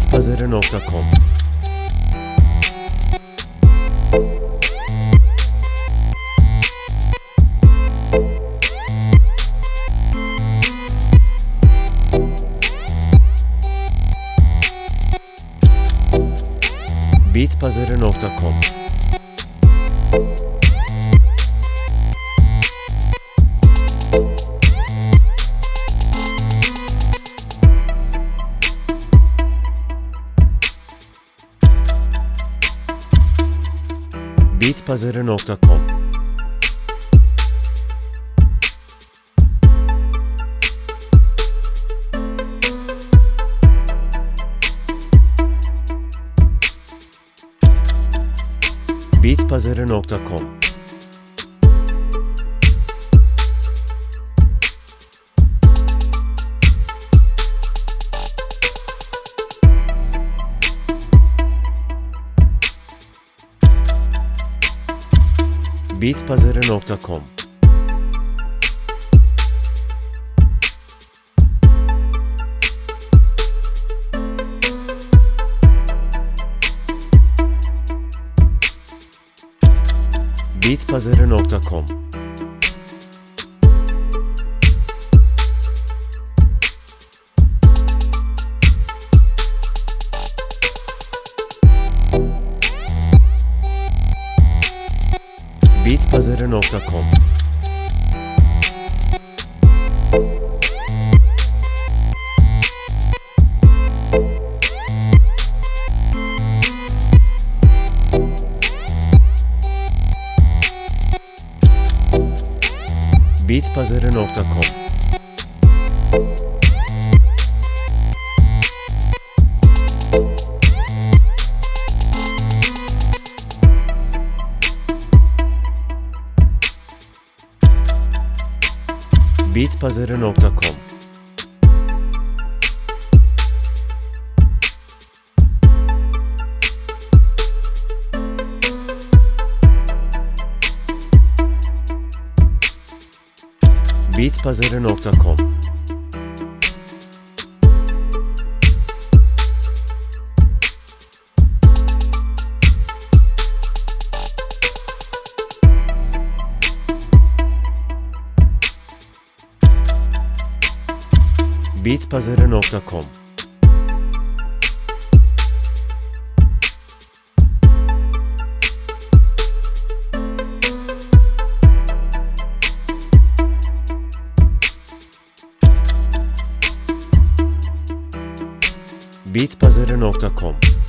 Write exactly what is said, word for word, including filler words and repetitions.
bitpazarı nokta com bitpazarı nokta com bitpazarı nokta com bitpazarı nokta com bitpazarı nokta com bitpazarı nokta com bitpazarı nokta com bitpazarı nokta com bitpazarı nokta com bitpazarı nokta com bitpazarı nokta com bitpazarı nokta com